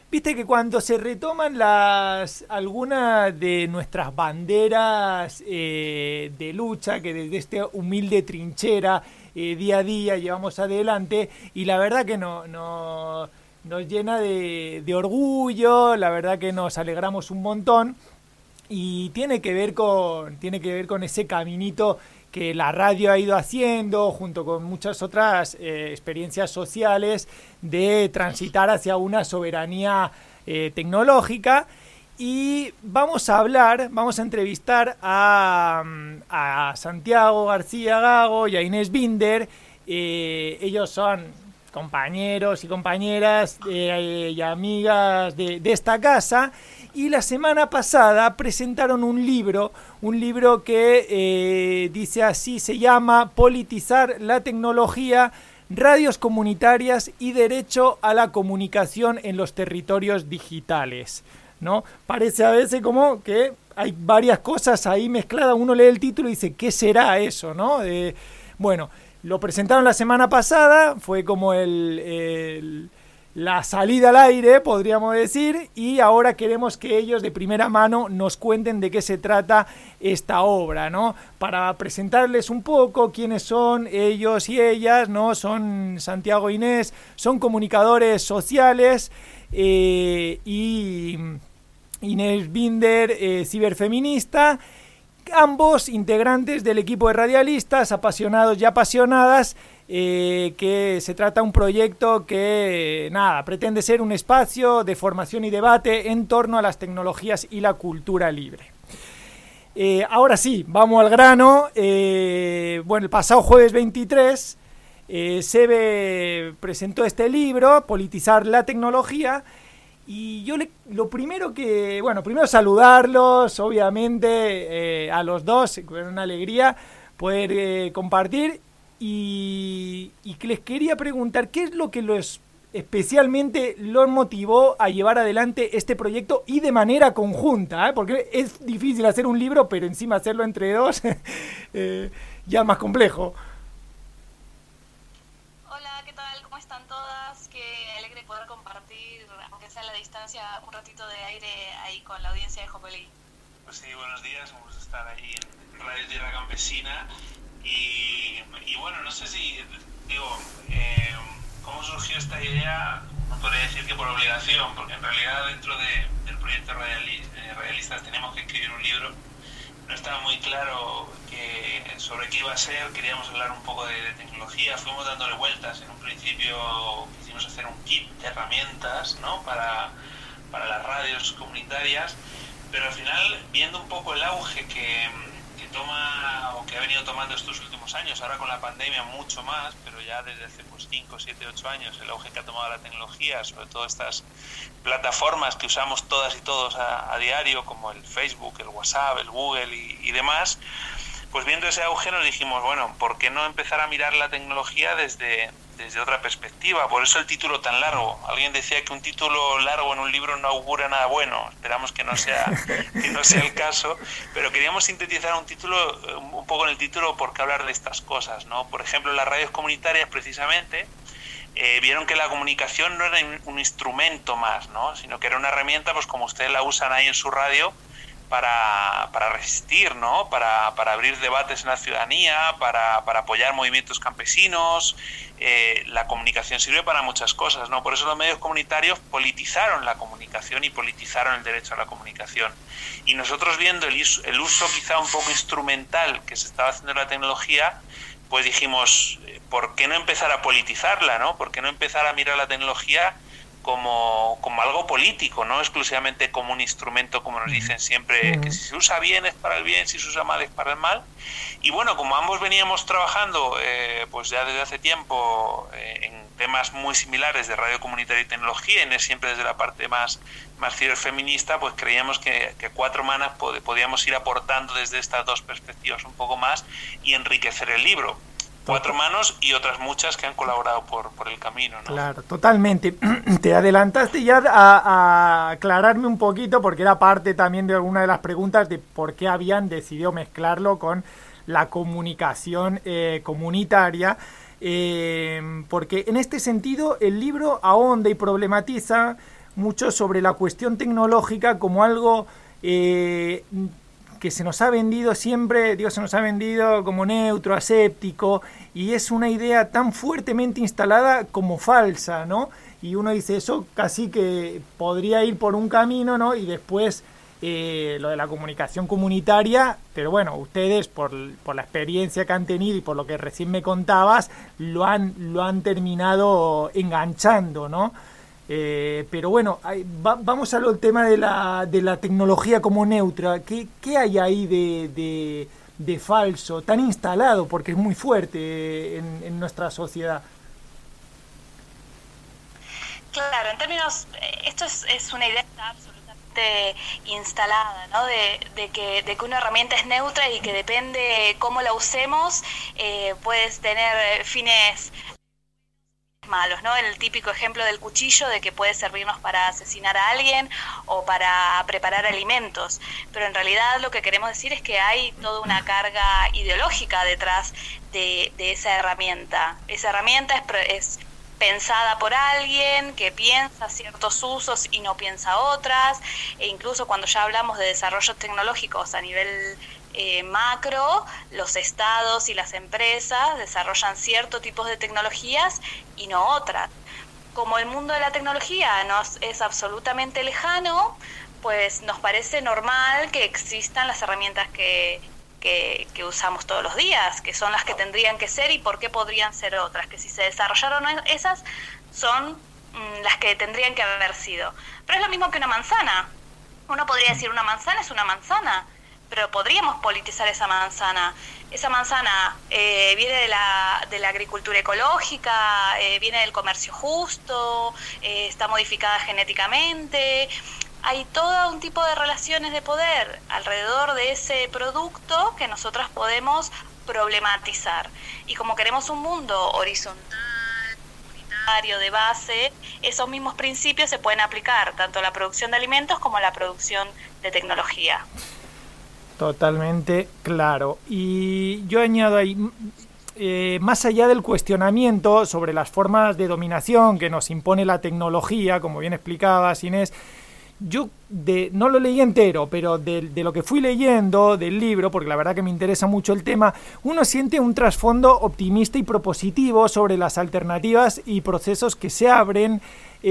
Viste que cuando se retoman algunas de nuestras banderas de lucha, que desde esta humilde trinchera día a día llevamos adelante, y la verdad que nos llena de orgullo, la verdad que nos alegramos un montón, y tiene que ver con ese caminito que la radio ha ido haciendo junto con muchas otras experiencias sociales de transitar hacia una soberanía tecnológica. Y vamos a entrevistar a Santiago García Gago y a Inés Binder. Ellos son compañeros y compañeras y amigas de esta casa, y la semana pasada presentaron un libro que dice así, se llama Politizar la tecnología, radios comunitarias y derecho a la comunicación en los territorios digitales, ¿no? Parece a veces como que hay varias cosas ahí mezcladas, uno lee el título y dice, ¿qué será eso, no? Bueno, lo presentaron la semana pasada, fue como la salida al aire, podríamos decir, y ahora queremos que ellos de primera mano nos cuenten de qué se trata esta obra, ¿no? Para presentarles un poco quiénes son ellos y ellas, ¿no? Son Santiago e Inés, son comunicadores sociales, y Inés Binder, ciberfeminista, ambos integrantes del equipo de radialistas, apasionados y apasionadas, que se trata de un proyecto que, pretende ser un espacio de formación y debate en torno a las tecnologías y la cultura libre. Ahora sí, vamos al grano. Bueno, el pasado jueves 23, SEBE presentó este libro, Politizar la tecnología, y yo primero saludarlos, obviamente, a los dos, con una alegría poder compartir, y que les quería preguntar qué es lo que especialmente los motivó a llevar adelante este proyecto, y de manera conjunta, porque es difícil hacer un libro, pero encima hacerlo entre dos ya es más complejo. Hola, ¿qué tal? ¿Cómo están todas? Qué alegre poder compartir, aunque sea a la distancia, un ratito de aire ahí con la audiencia de Jopelí. Pues sí, buenos días, vamos a estar ahí en Radio Tierra Campesina. Y bueno, no sé si, cómo surgió esta idea, no podría decir que por obligación, porque en realidad dentro del proyecto Radialistas teníamos que escribir un libro. No estaba muy claro sobre qué iba a ser, queríamos hablar un poco de tecnología, fuimos dándole vueltas. En un principio quisimos hacer un kit de herramientas, ¿no? para las radios comunitarias, pero al final, viendo un poco el auge que toma, o que ha venido tomando estos últimos años, ahora con la pandemia mucho más, pero ya desde hace 5, 7, 8 años, el auge que ha tomado la tecnología, sobre todo estas plataformas que usamos todas y todos a diario, como el Facebook, el WhatsApp, el Google y demás, pues viendo ese auge nos dijimos, bueno, ¿por qué no empezar a mirar la tecnología desde otra perspectiva? Por eso el título tan largo. Alguien decía que un título largo en un libro no augura nada bueno. Esperamos que no sea el caso, pero queríamos sintetizar un poco en el título por qué hablar de estas cosas, ¿no? Por ejemplo, las radios comunitarias, precisamente, vieron que la comunicación no era un instrumento más, ¿no? Sino que era una herramienta, pues como ustedes la usan ahí en su radio, para resistir, ¿no? Para abrir debates en la ciudadanía, para apoyar movimientos campesinos. La comunicación sirve para muchas cosas, ¿no? Por eso los medios comunitarios politizaron la comunicación y politizaron el derecho a la comunicación. Y nosotros, viendo el uso quizá un poco instrumental que se estaba haciendo de la tecnología, pues dijimos, ¿por qué no empezar a politizarla, ¿no? ¿Por qué no empezar a mirar la tecnología como algo político, no exclusivamente como un instrumento, como nos dicen siempre, que si se usa bien es para el bien, si se usa mal es para el mal? Y bueno, como ambos veníamos trabajando pues ya desde hace tiempo en temas muy similares de radio comunitaria y tecnología, y siempre desde la parte más ciberfeminista, pues creíamos que Cuatro Manas podíamos ir aportando desde estas dos perspectivas un poco más y enriquecer el libro. Cuatro manos y otras muchas que han colaborado por el camino, ¿no? Claro, totalmente. Te adelantaste ya a aclararme un poquito, porque era parte también de alguna de las preguntas de por qué habían decidido mezclarlo con la comunicación comunitaria, porque en este sentido el libro ahonda y problematiza mucho sobre la cuestión tecnológica como algo que se nos ha vendido siempre, se nos ha vendido como neutro, aséptico, y es una idea tan fuertemente instalada como falsa, ¿no? Y uno dice, eso casi que podría ir por un camino, ¿no? Y después lo de la comunicación comunitaria, pero bueno, ustedes por la experiencia que han tenido y por lo que recién me contabas, lo han terminado enganchando, ¿no? Pero bueno, vamos al tema de la tecnología como neutra. ¿Qué hay ahí de falso, tan instalado, porque es muy fuerte en nuestra sociedad? Claro, en términos, esto es una idea absolutamente instalada, ¿no? De que una herramienta es neutra y que depende cómo la usemos, puedes tener fines malos, ¿no? El típico ejemplo del cuchillo, de que puede servirnos para asesinar a alguien o para preparar alimentos, pero en realidad lo que queremos decir es que hay toda una carga ideológica detrás de esa herramienta. Esa herramienta es pensada por alguien que piensa ciertos usos y no piensa otras, e incluso cuando ya hablamos de desarrollos tecnológicos a nivel macro, los estados y las empresas desarrollan ciertos tipos de tecnologías y no otras. Como el mundo de la tecnología nos es absolutamente lejano, pues nos parece normal que existan las herramientas que usamos todos los días, que son las que tendrían que ser y por qué podrían ser otras, que si se desarrollaron esas son las que tendrían que haber sido. Pero es lo mismo que una manzana. Uno podría decir una manzana es una manzana, pero podríamos politizar esa manzana. Esa manzana viene de la agricultura ecológica, viene del comercio justo, está modificada genéticamente. Hay todo un tipo de relaciones de poder alrededor de ese producto que nosotras podemos problematizar. Y como queremos un mundo horizontal, comunitario, de base, esos mismos principios se pueden aplicar tanto a la producción de alimentos como a la producción de tecnología. Totalmente claro. Y yo añado ahí, más allá del cuestionamiento sobre las formas de dominación que nos impone la tecnología, como bien explicabas, Inés, yo no lo leí entero, pero de lo que fui leyendo del libro, porque la verdad que me interesa mucho el tema, uno siente un trasfondo optimista y propositivo sobre las alternativas y procesos que se abren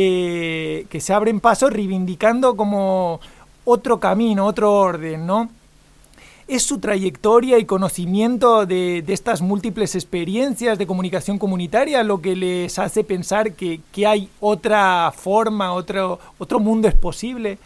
paso, reivindicando como otro camino, otro orden, ¿no? ¿Es su trayectoria y conocimiento de estas múltiples experiencias de comunicación comunitaria lo que les hace pensar que hay otra forma, otro mundo es posible?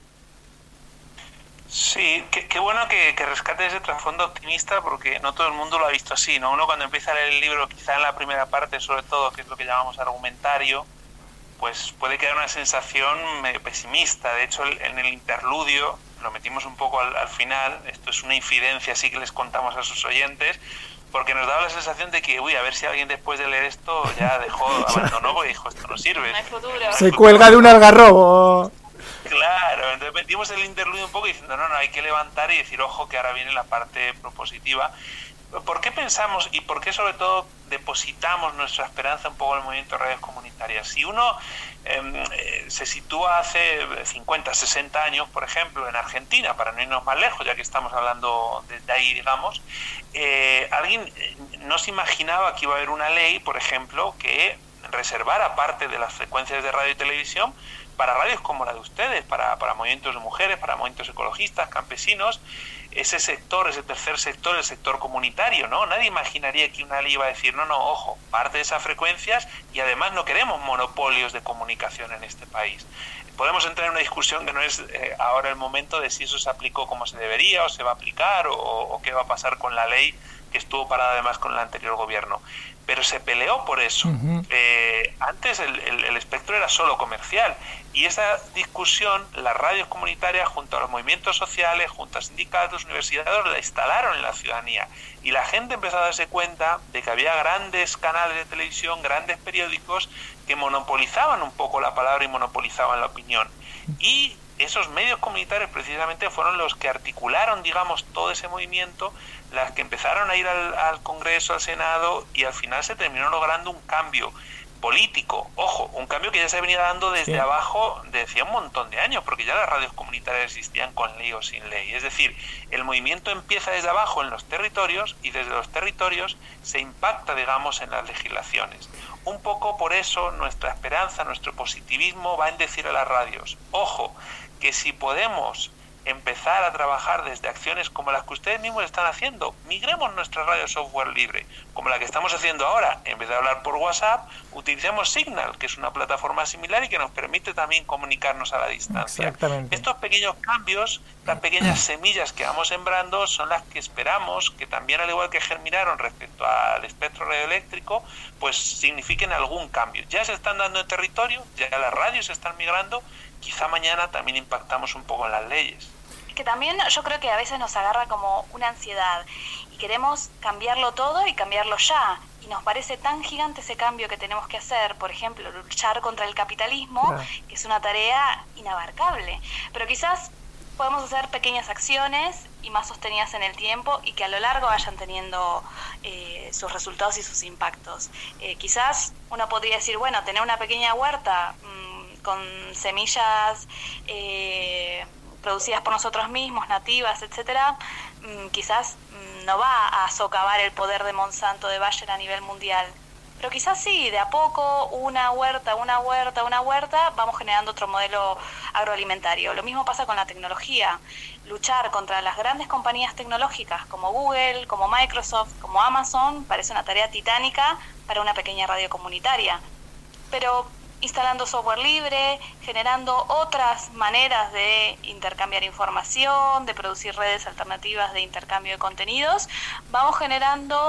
Sí, qué bueno que rescate ese trasfondo optimista, porque no todo el mundo lo ha visto así, ¿no? Uno cuando empieza a leer el libro, quizá en la primera parte sobre todo, que es lo que llamamos argumentario, pues puede quedar una sensación medio pesimista. De hecho, en el interludio, lo metimos un poco al final, esto es una infidencia así que les contamos a sus oyentes, porque nos daba la sensación de que, a ver si alguien después de leer esto ya abandonó, porque dijo, esto no sirve. No hay futuro. Se cuelga de un algarrobo. Claro, entonces metimos el interludio un poco diciendo, no, hay que levantar y decir, ojo, que ahora viene la parte propositiva. ¿Por qué pensamos y por qué sobre todo depositamos nuestra esperanza un poco en el movimiento de redes comunitarias? Si uno se sitúa hace 50, 60 años, por ejemplo, en Argentina, para no irnos más lejos, ya que estamos hablando de ahí, digamos, alguien no se imaginaba que iba a haber una ley, por ejemplo, que reservara parte de las frecuencias de radio y televisión para radios como la de ustedes, para movimientos de mujeres, para movimientos ecologistas, campesinos. Ese sector, ese tercer sector, el sector comunitario, ¿no? Nadie imaginaría que una ley iba a decir, no, ojo, parte de esas frecuencias y además no queremos monopolios de comunicación en este país. Podemos entrar en una discusión que no es ahora el momento de si eso se aplicó como se debería o se va a aplicar o qué va a pasar con la ley que estuvo parada además con el anterior gobierno. Pero se peleó por eso. Uh-huh. Antes el espectro era solo comercial y esa discusión las radios comunitarias junto a los movimientos sociales, junto a sindicatos, universidades, la instalaron en la ciudadanía y la gente empezó a darse cuenta de que había grandes canales de televisión, grandes periódicos que monopolizaban un poco la palabra y monopolizaban la opinión. Y esos medios comunitarios precisamente fueron los que articularon, digamos, todo ese movimiento, las que empezaron a ir al Congreso, al Senado, y al final se terminó logrando un cambio político. Ojo, un cambio que ya se ha venido dando desde abajo desde hacía un montón de años, porque ya las radios comunitarias existían con ley o sin ley. Es decir, el movimiento empieza desde abajo en los territorios y desde los territorios se impacta, digamos, en las legislaciones. Un poco por eso nuestra esperanza, nuestro positivismo va en decir a las radios, ojo, que si podemos empezar a trabajar desde acciones como las que ustedes mismos están haciendo, migremos nuestra radio software libre, como la que estamos haciendo ahora. En vez de hablar por WhatsApp, utilicemos Signal, que es una plataforma similar y que nos permite también comunicarnos a la distancia. Estos pequeños cambios, estas pequeñas semillas que vamos sembrando, son las que esperamos que también, al igual que germinaron respecto al espectro radioeléctrico, pues signifiquen algún cambio. Ya se están dando en territorio, ya las radios se están migrando, quizá mañana también impactamos un poco en las leyes. Que también yo creo que a veces nos agarra como una ansiedad y queremos cambiarlo todo y cambiarlo ya, y nos parece tan gigante ese cambio que tenemos que hacer, por ejemplo, luchar contra el capitalismo, que es una tarea inabarcable, pero quizás podemos hacer pequeñas acciones y más sostenidas en el tiempo y que a lo largo vayan teniendo sus resultados y sus impactos. Quizás uno podría decir, bueno, tener una pequeña huerta con semillas producidas por nosotros mismos, nativas, etcétera, quizás no va a socavar el poder de Monsanto, de Bayer a nivel mundial. Pero quizás sí, de a poco, una huerta, vamos generando otro modelo agroalimentario. Lo mismo pasa con la tecnología. Luchar contra las grandes compañías tecnológicas como Google, como Microsoft, como Amazon, parece una tarea titánica para una pequeña radio comunitaria. Pero instalando software libre, generando otras maneras de intercambiar información, de producir redes alternativas de intercambio de contenidos, vamos generando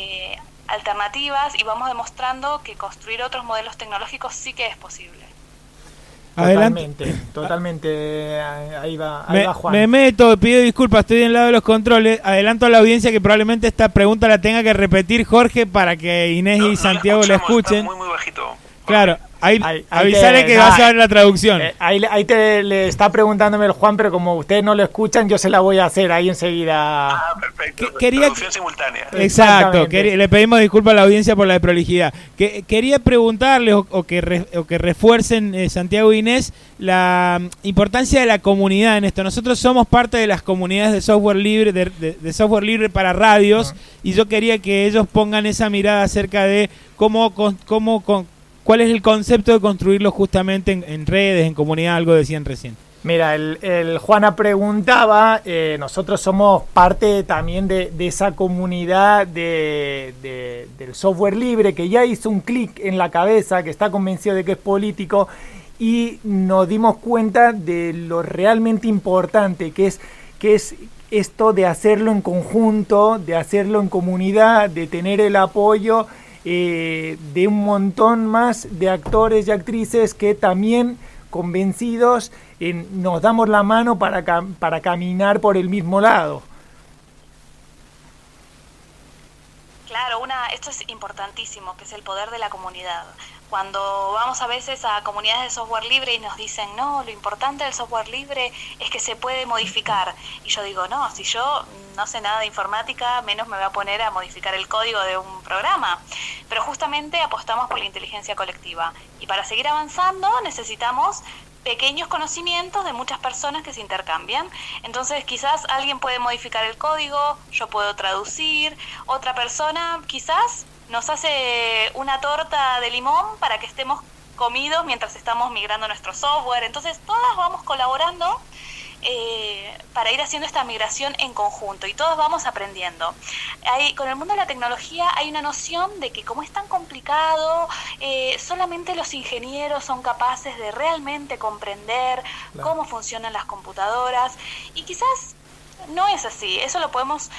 alternativas y vamos demostrando que construir otros modelos tecnológicos sí que es posible. Totalmente. Ahí va Juan. Me meto, pido disculpas, estoy del lado de los controles. Adelanto a la audiencia que probablemente esta pregunta la tenga que repetir Jorge para que Inés y Santiago la escuchen. Está muy bajito. Claro, avisarle que vas a ver la traducción. Ahí le está preguntándome el Juan, pero como ustedes no lo escuchan, yo se la voy a hacer ahí enseguida. Perfecto. Traducción simultánea. Exacto. Le pedimos disculpas a la audiencia por la desprolijidad. Quería preguntarles o que refuercen Santiago e Inés la importancia de la comunidad en esto. Nosotros somos parte de las comunidades de software libre, de software libre para radios, y yo quería que ellos pongan esa mirada acerca de ¿cuál es el concepto de construirlo justamente en redes, en comunidad? Algo decían recién. Mira, el Juana preguntaba, nosotros somos parte también de esa comunidad del software libre, que ya hizo un clic en la cabeza, que está convencido de que es político, y nos dimos cuenta de lo realmente importante que es esto de hacerlo en conjunto, de hacerlo en comunidad, de tener el apoyo de un montón más de actores y actrices que también convencidos nos damos la mano para caminar por el mismo lado. Claro, esto es importantísimo, que es el poder de la comunidad. Cuando vamos a veces a comunidades de software libre y nos dicen, no, lo importante del software libre es que se puede modificar. Y yo digo, no, si yo no sé nada de informática, menos me voy a poner a modificar el código de un programa. Pero justamente apostamos por la inteligencia colectiva. Y para seguir avanzando necesitamos pequeños conocimientos de muchas personas que se intercambian. Entonces quizás alguien puede modificar el código, yo puedo traducir, otra persona quizás nos hace una torta de limón para que estemos comidos mientras estamos migrando nuestro software. Entonces todas vamos colaborando para ir haciendo esta migración en conjunto y todos vamos aprendiendo. Con el mundo de la tecnología hay una noción de que como es tan complicado, solamente los ingenieros son capaces de realmente comprender cómo funcionan las computadoras, y quizás no es así. Eso lo podemos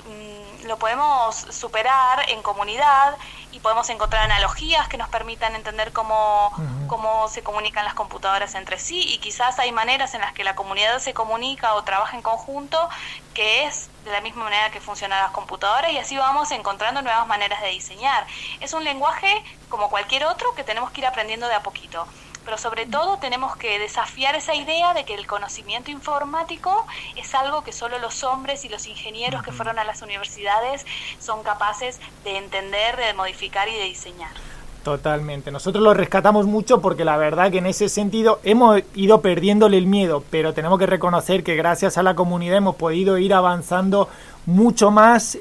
superar en comunidad y podemos encontrar analogías que nos permitan entender cómo se comunican las computadoras entre sí, y quizás hay maneras en las que la comunidad se comunica o trabaja en conjunto que es de la misma manera que funcionan las computadoras, y así vamos encontrando nuevas maneras de diseñar. Es un lenguaje como cualquier otro que tenemos que ir aprendiendo de a poquito. Pero sobre todo tenemos que desafiar esa idea de que el conocimiento informático es algo que solo los hombres y los ingenieros que fueron a las universidades son capaces de entender, de modificar y de diseñar. Totalmente. Nosotros lo rescatamos mucho porque la verdad que en ese sentido hemos ido perdiéndole el miedo, pero tenemos que reconocer que gracias a la comunidad hemos podido ir avanzando mucho más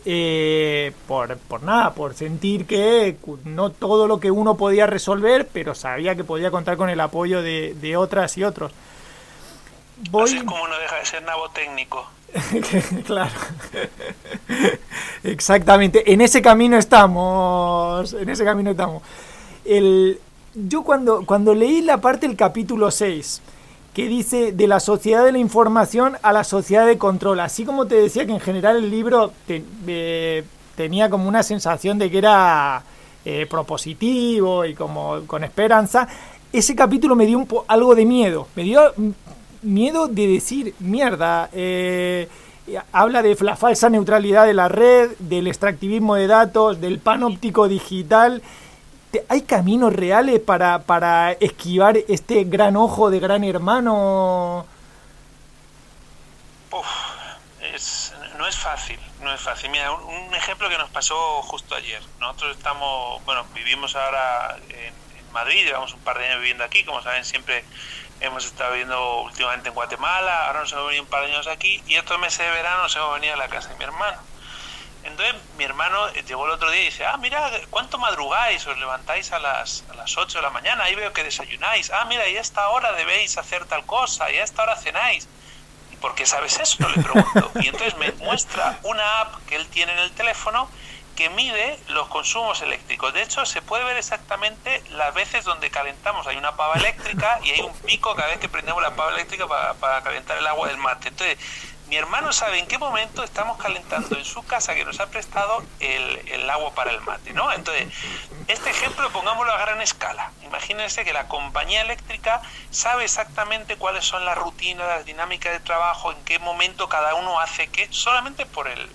por sentir que no todo lo que uno podía resolver, pero sabía que podía contar con el apoyo de otras y otros. Así es como no deja de ser nabo técnico. Claro. Exactamente. En ese camino estamos. Yo cuando leí la parte del capítulo 6, que dice de la sociedad de la información a la sociedad de control, así como te decía que en general el libro tenía como una sensación de que era propositivo y como con esperanza, ese capítulo me dio algo de miedo. Me dio miedo de decir, mierda, habla de la falsa neutralidad de la red, del extractivismo de datos, del panóptico digital. ¿Hay caminos reales para esquivar este gran ojo de gran hermano? No es fácil. Mira, un ejemplo que nos pasó justo ayer. Nosotros vivimos ahora en Madrid, llevamos un par de años viviendo aquí, como saben siempre hemos estado viviendo últimamente en Guatemala, ahora nos hemos venido un par de años aquí y estos meses de verano nos hemos venido a la casa de mi hermano. Entonces mi hermano llegó el otro día y dice, mira, ¿cuánto madrugáis? ¿Os levantáis a las 8 de la mañana? Ahí veo que desayunáis. Mira, y a esta hora debéis hacer tal cosa, y a esta hora cenáis. ¿Y por qué sabes eso? Le pregunto. Y entonces me muestra una app que él tiene en el teléfono que mide los consumos eléctricos. De hecho, se puede ver exactamente las veces donde calentamos. Hay una pava eléctrica y hay un pico cada vez que prendemos la pava eléctrica para calentar el agua del mate. Entonces, mi hermano sabe en qué momento estamos calentando en su casa, que nos ha prestado el agua para el mate, ¿no? Entonces, este ejemplo pongámoslo a gran escala. Imagínense que la compañía eléctrica sabe exactamente cuáles son las rutinas, las dinámicas de trabajo, en qué momento cada uno hace qué, solamente por el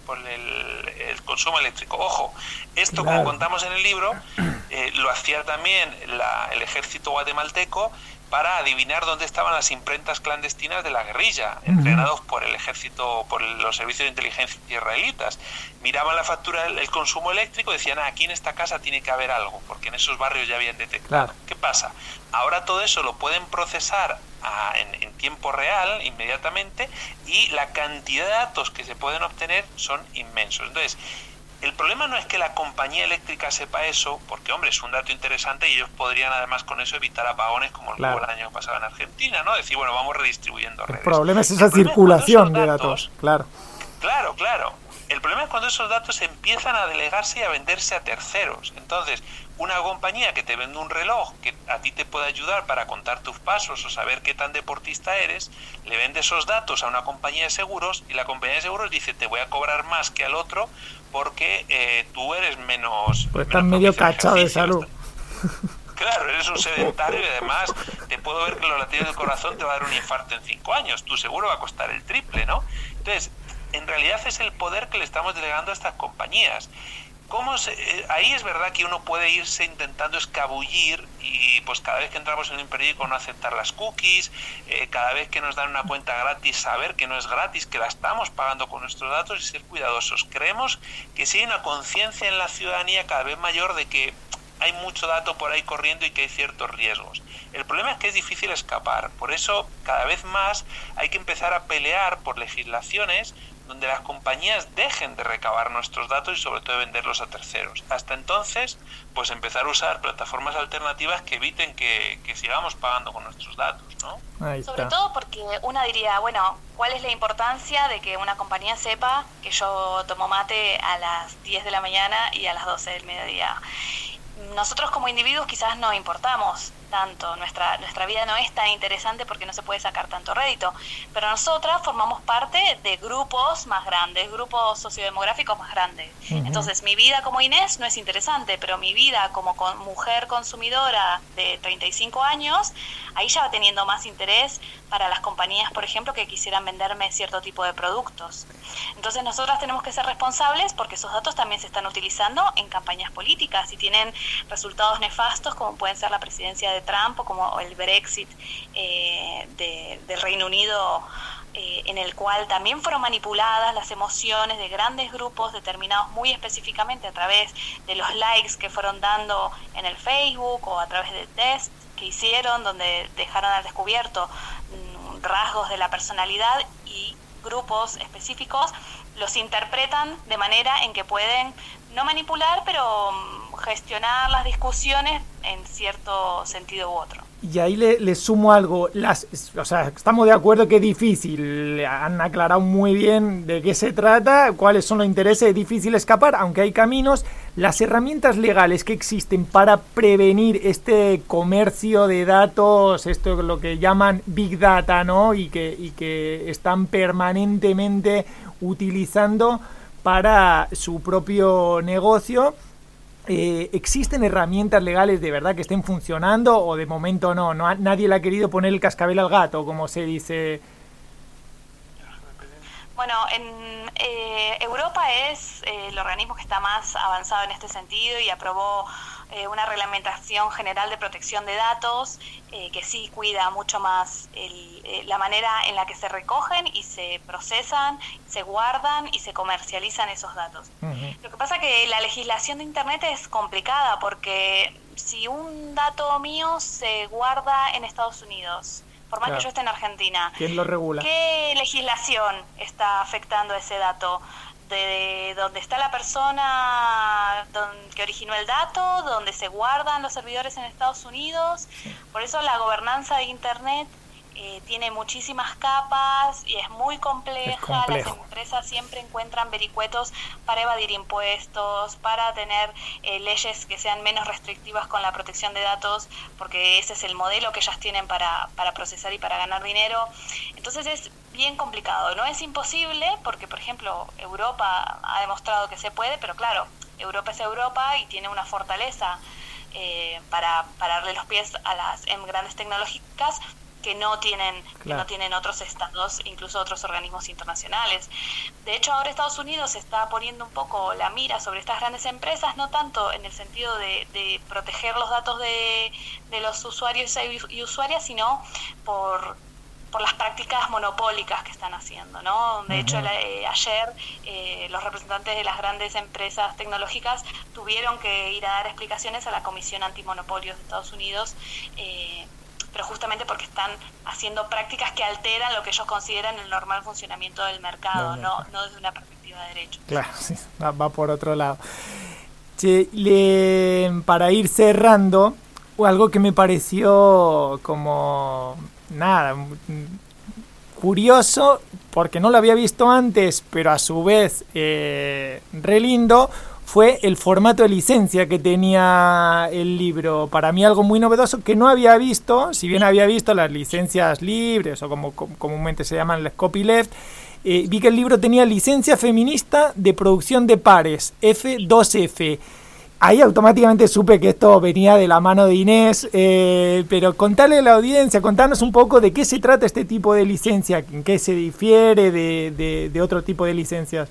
consumo eléctrico. Ojo, esto, claro, como contamos en el libro, lo hacía también el ejército guatemalteco para adivinar dónde estaban las imprentas clandestinas de la guerrilla, entrenados por el ejército, por los servicios de inteligencia israelitas. Miraban la factura del consumo eléctrico y decían, aquí en esta casa tiene que haber algo, porque en esos barrios ya habían detectado. Claro. ¿Qué pasa? Ahora todo eso lo pueden procesar en tiempo real, inmediatamente, y la cantidad de datos que se pueden obtener son inmensos. Entonces, el problema no es que la compañía eléctrica sepa eso, porque, hombre, es un dato interesante y ellos podrían además con eso evitar apagones como el el año pasado en Argentina, ¿no? Decir, bueno, vamos redistribuyendo redes. El problema es esa circulación de datos, claro. Claro. El problema es cuando esos datos empiezan a delegarse y a venderse a terceros. Entonces, una compañía que te vende un reloj que a ti te puede ayudar para contar tus pasos o saber qué tan deportista eres, le vende esos datos a una compañía de seguros y la compañía de seguros dice, te voy a cobrar más que al otro porque tú eres menos... Pues estás medio cachado de salud. Claro, eres un sedentario y además te puedo ver que los latidos del corazón te va a dar un infarto en 5 años. Tu seguro va a costar el triple, ¿no? Entonces, en realidad es el poder que le estamos delegando a estas compañías. Ahí es verdad que uno puede irse intentando escabullir y pues cada vez que entramos en un periódico no aceptar las cookies, cada vez que nos dan una cuenta gratis saber que no es gratis, que la estamos pagando con nuestros datos y ser cuidadosos. Creemos que sí hay una conciencia en la ciudadanía cada vez mayor de que hay mucho dato por ahí corriendo y que hay ciertos riesgos. El problema es que es difícil escapar, por eso cada vez más hay que empezar a pelear por legislaciones donde las compañías dejen de recabar nuestros datos y sobre todo de venderlos a terceros. Hasta entonces, pues empezar a usar plataformas alternativas que eviten que sigamos pagando con nuestros datos, ¿no? Sobre todo porque una diría, bueno, ¿cuál es la importancia de que una compañía sepa que yo tomo mate a las 10 de la mañana y a las 12 del mediodía? Nosotros como individuos quizás no importamos tanto, nuestra vida no es tan interesante porque no se puede sacar tanto rédito, pero nosotras formamos parte de grupos más grandes, grupos sociodemográficos más grandes. Entonces mi vida como Inés no es interesante, pero mi vida como mujer consumidora de 35 años, ahí ya va teniendo más interés para las compañías, por ejemplo, que quisieran venderme cierto tipo de productos. Entonces nosotras tenemos que ser responsables porque esos datos también se están utilizando en campañas políticas y tienen resultados nefastos como pueden ser la presidencia de Trump o como el Brexit del Reino Unido en el cual también fueron manipuladas las emociones de grandes grupos determinados muy específicamente a través de los likes que fueron dando en el Facebook o a través de test que hicieron, donde dejaron al descubierto rasgos de la personalidad, y grupos específicos los interpretan de manera en que pueden no manipular, pero gestionar las discusiones en cierto sentido u otro. Y ahí le sumo algo, o sea, estamos de acuerdo que es difícil, han aclarado muy bien de qué se trata, cuáles son los intereses, es difícil escapar, aunque hay caminos. Las herramientas legales que existen para prevenir este comercio de datos, esto es lo que llaman Big Data, ¿no? Y que están permanentemente utilizando para su propio negocio. ¿Existen herramientas legales de verdad que estén funcionando o de momento no? Nadie le ha querido poner el cascabel al gato, como se dice. Bueno, en Europa es el organismo que está más avanzado en este sentido y aprobó una reglamentación general de protección de datos que sí cuida mucho más la manera en la que se recogen y se procesan, se guardan y se comercializan esos datos. Uh-huh. Lo que pasa es que la legislación de Internet es complicada porque si un dato mío se guarda en Estados Unidos, por más que yo esté en Argentina, ¿quién lo regula? ¿Qué legislación está afectando ese dato? De dónde está la persona que originó el dato, dónde se guardan los servidores en Estados Unidos. Por eso la gobernanza de Internet tiene muchísimas capas y es muy compleja. Las empresas siempre encuentran vericuetos para evadir impuestos, para tener leyes que sean menos restrictivas con la protección de datos, porque ese es el modelo que ellas tienen para procesar y para ganar dinero. Entonces es bien complicado. No es imposible porque, por ejemplo, Europa ha demostrado que se puede, pero claro, Europa es Europa y tiene una fortaleza para darle los pies a las grandes tecnológicas que no tienen otros estados, incluso otros organismos internacionales. De hecho, ahora Estados Unidos está poniendo un poco la mira sobre estas grandes empresas, no tanto en el sentido de proteger los datos de los usuarios y usuarias, sino por las prácticas monopólicas que están haciendo, ¿no? De hecho, ayer los representantes de las grandes empresas tecnológicas tuvieron que ir a dar explicaciones a la Comisión Antimonopolios de Estados Unidos, pero justamente porque están haciendo prácticas que alteran lo que ellos consideran el normal funcionamiento del mercado, no desde una perspectiva de derecho. Claro, sí, va por otro lado. Para ir cerrando, algo que me pareció como curioso, porque no lo había visto antes, pero a su vez re lindo, fue el formato de licencia que tenía el libro. Para mí algo muy novedoso que no había visto, si bien había visto las licencias libres o como comúnmente se llaman las copyleft, vi que el libro tenía licencia feminista de producción de pares, F2F. Ahí automáticamente supe que esto venía de la mano de Inés, pero contarle a la audiencia, contarnos un poco de qué se trata este tipo de licencia, en qué se difiere de otro tipo de licencias.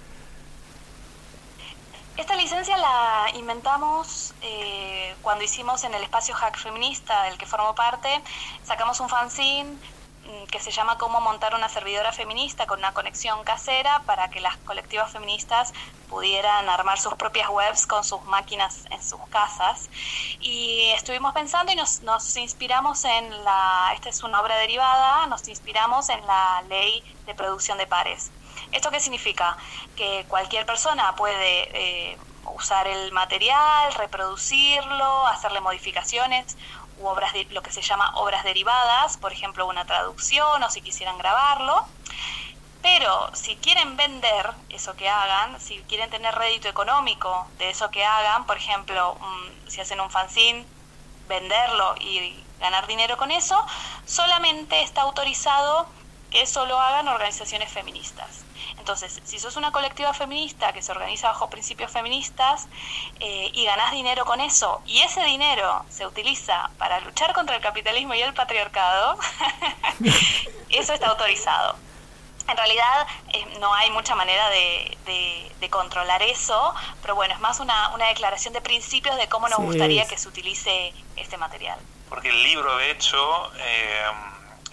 Esta licencia la inventamos cuando hicimos en el espacio Hack Feminista, del que formo parte. Sacamos un fanzine que se llama Cómo montar una servidora feminista con una conexión casera para que las colectivas feministas pudieran armar sus propias webs con sus máquinas en sus casas. Y estuvimos pensando y nos inspiramos esta es una obra derivada, nos inspiramos en la ley de producción de pares. ¿Esto qué significa? Que cualquier persona puede usar el material, reproducirlo, hacerle modificaciones u lo que se llama obras derivadas, por ejemplo una traducción o si quisieran grabarlo. Pero si quieren vender eso que hagan, si quieren tener rédito económico de eso que hagan, por ejemplo, si hacen un fanzine, venderlo y ganar dinero con eso, solamente está autorizado que eso lo hagan organizaciones feministas. Entonces, si sos una colectiva feminista que se organiza bajo principios feministas y ganás dinero con eso, y ese dinero se utiliza para luchar contra el capitalismo y el patriarcado, eso está autorizado. En realidad no hay mucha manera de controlar eso, pero bueno, es más una declaración de principios de cómo nos gustaría que se utilice este material. Porque el libro, de hecho,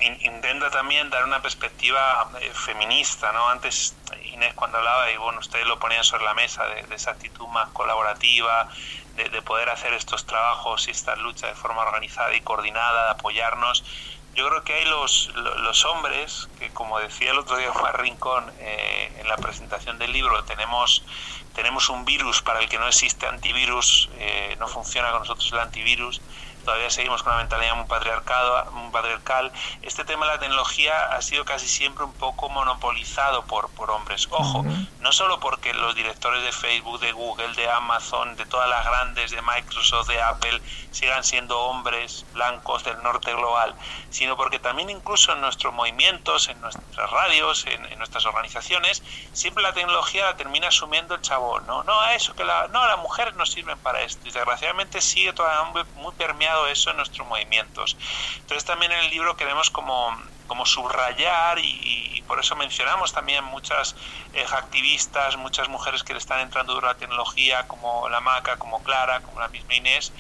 intenta también dar una perspectiva feminista, ¿no? Antes Inés cuando hablaba, y bueno, ustedes lo ponían sobre la mesa, de esa actitud más colaborativa, de poder hacer estos trabajos y estas luchas de forma organizada y coordinada, de apoyarnos. Yo creo que hay los hombres, que como decía el otro día Omar Rincón en la presentación del libro, tenemos un virus para el que no existe antivirus, no funciona con nosotros el antivirus. Todavía seguimos con una mentalidad muy patriarcal. Este tema de la tecnología ha sido casi siempre un poco monopolizado por hombres. Ojo, no solo porque los directores de Facebook, de Google, de Amazon, de todas las grandes, de Microsoft, de Apple, sigan siendo hombres blancos del norte global, sino porque también incluso en nuestros movimientos, en nuestras radios, en nuestras organizaciones, siempre la tecnología la termina asumiendo el chabón, ¿no? Las mujeres no sirven para esto. Y desgraciadamente sigue todavía muy permeado eso en nuestros movimientos. Entonces también en el libro queremos como subrayar y por eso mencionamos también muchas activistas, muchas mujeres que le están entrando duro a la tecnología, como la Maca, como Clara, como la misma Inés,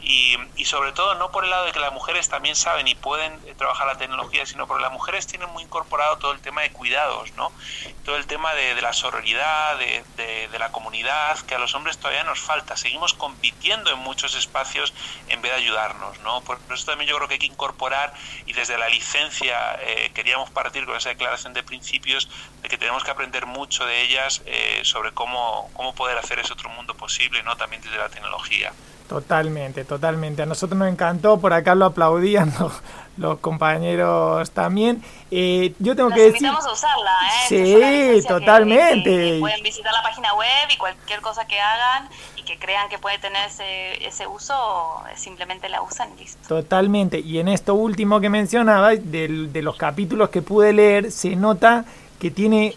y sobre todo no por el lado de que las mujeres también saben y pueden trabajar la tecnología, sino porque las mujeres tienen muy incorporado todo el tema de cuidados, ¿no? Todo el tema de la sororidad, de la comunidad, que a los hombres todavía nos falta. Seguimos compitiendo en muchos espacios en vez de ayudarnos, ¿no? Por eso también yo creo que hay que incorporar, y desde la licencia queríamos partir con esa declaración de principios, de que tenemos que aprender mucho de ellas sobre cómo poder hacer ese otro mundo posible, ¿no? También desde la tecnología. Totalmente. A nosotros nos encantó, por acá lo aplaudían los compañeros también. Yo tengo que decir... invitamos a usarla, Sí, totalmente. Que pueden visitar la página web y cualquier cosa que hagan y que crean que puede tener ese uso, simplemente la usan y listo. Totalmente. Y en esto último que mencionaba, de los capítulos que pude leer, se nota que tiene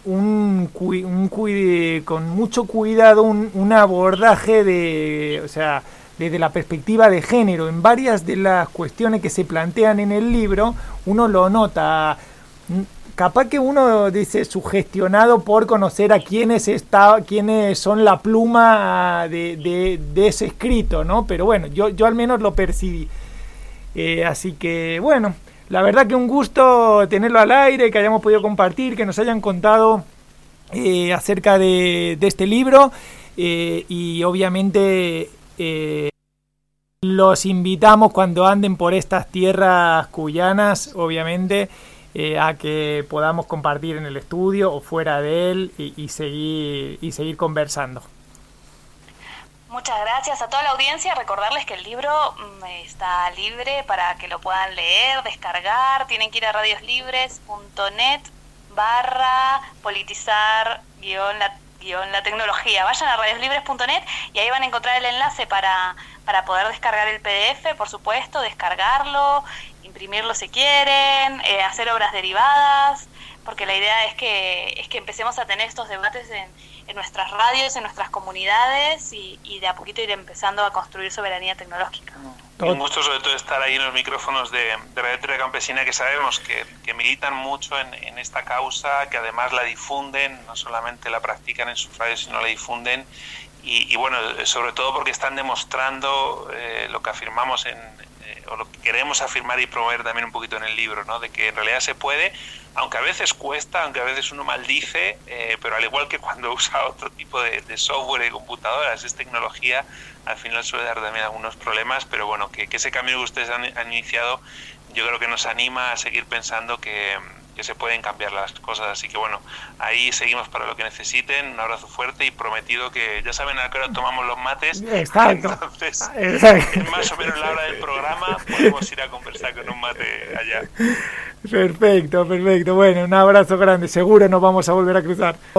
con mucho cuidado un abordaje desde la perspectiva de género. En varias de las cuestiones que se plantean en el libro, uno lo nota. Capaz que uno dice sugestionado por conocer a quiénes son la pluma de ese escrito, ¿no? Pero bueno, yo al menos lo percibí. Así que, bueno, la verdad que un gusto tenerlo al aire, que hayamos podido compartir, que nos hayan contado acerca de este libro, y obviamente... los invitamos cuando anden por estas tierras cuyanas, obviamente, a que podamos compartir en el estudio o fuera de él y seguir conversando. Muchas gracias a toda la audiencia. Recordarles que el libro está libre para que lo puedan leer, descargar. Tienen que ir a radioslibres.net/politizar-la tecnología. Vayan a radioslibres.net y ahí van a encontrar el enlace para poder descargar el PDF, por supuesto, descargarlo, imprimirlo si quieren, hacer obras derivadas, porque la idea es que empecemos a tener estos debates en nuestras radios, en nuestras comunidades y de a poquito ir empezando a construir soberanía tecnológica. Un gusto sobre todo estar ahí en los micrófonos de Radio Tierra Campesina, que sabemos que militan mucho en esta causa, que además la difunden, no solamente la practican en sus radios, sino la difunden, y bueno, sobre todo porque están demostrando lo que afirmamos o lo que queremos afirmar y promover también un poquito en el libro, ¿no? De que en realidad se puede, aunque a veces cuesta, aunque a veces uno maldice, pero al igual que cuando usa otro tipo de software y computadoras, es tecnología, al final suele dar también algunos problemas, pero bueno, que ese camino que ustedes han iniciado, yo creo que nos anima a seguir pensando que se pueden cambiar las cosas, así que bueno, ahí seguimos para lo que necesiten. Un abrazo fuerte y prometido que ya saben a qué hora tomamos los mates. Exacto. Entonces, es más o menos la hora del programa, podemos ir a conversar con un mate allá. Perfecto. Bueno, un abrazo grande, seguro nos vamos a volver a cruzar.